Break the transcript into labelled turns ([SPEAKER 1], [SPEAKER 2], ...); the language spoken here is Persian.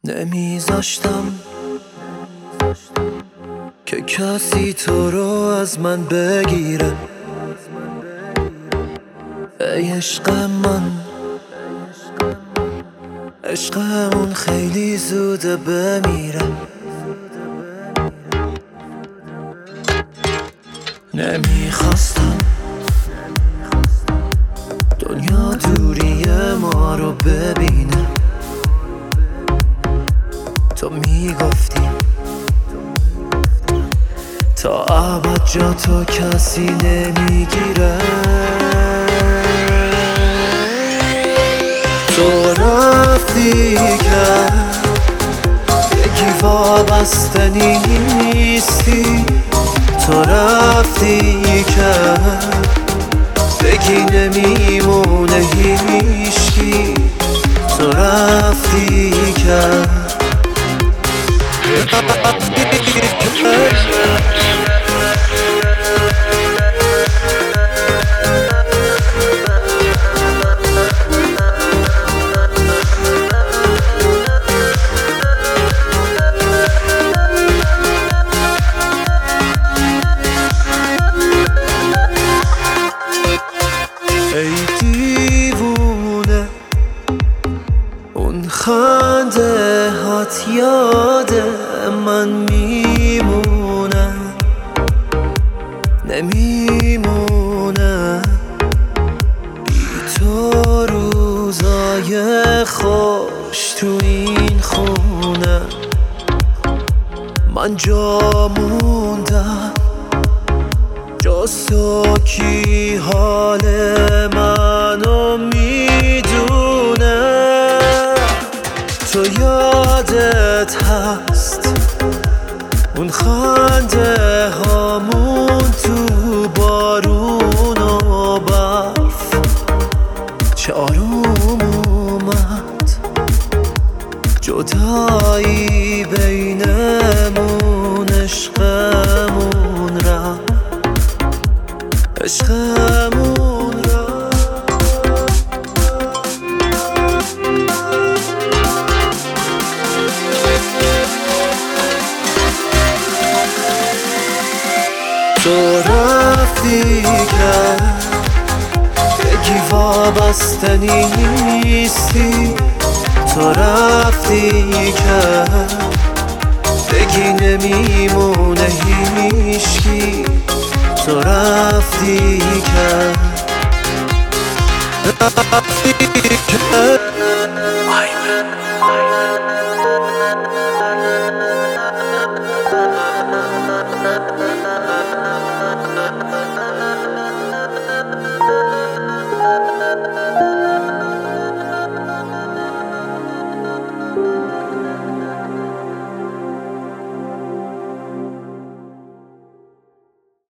[SPEAKER 1] نمیذاشتم که کسی تو رو از من بگیره. ای عشق من، عشقمون خیلی زوده بمیره. نمیخواستم دنیا دوری ما رو ببینه. تو میگفتی تا ابد جا تو کسی نمیگیره. تو رفتی که یکی وابسته نیستی. تو رفتی که بگی نمیمونه هیچکی. تو رفتی که ای دیوونه اون خنده هات یاد من میمونه. نمیمونه بی تو روزای خوش تو این خونه. من جا موندم جز تو کی حال منو میدونه. تو یادت هست اون خنده هامون تو بارون و برف چه آروم اومد جدایی بینمون. عشقمون رفت، عشقمون رفت. تو رفتی که یکی وابسته نیستی. تو رفتی که بگی نمیمونه هیچکی. تو رفتی که رفتی که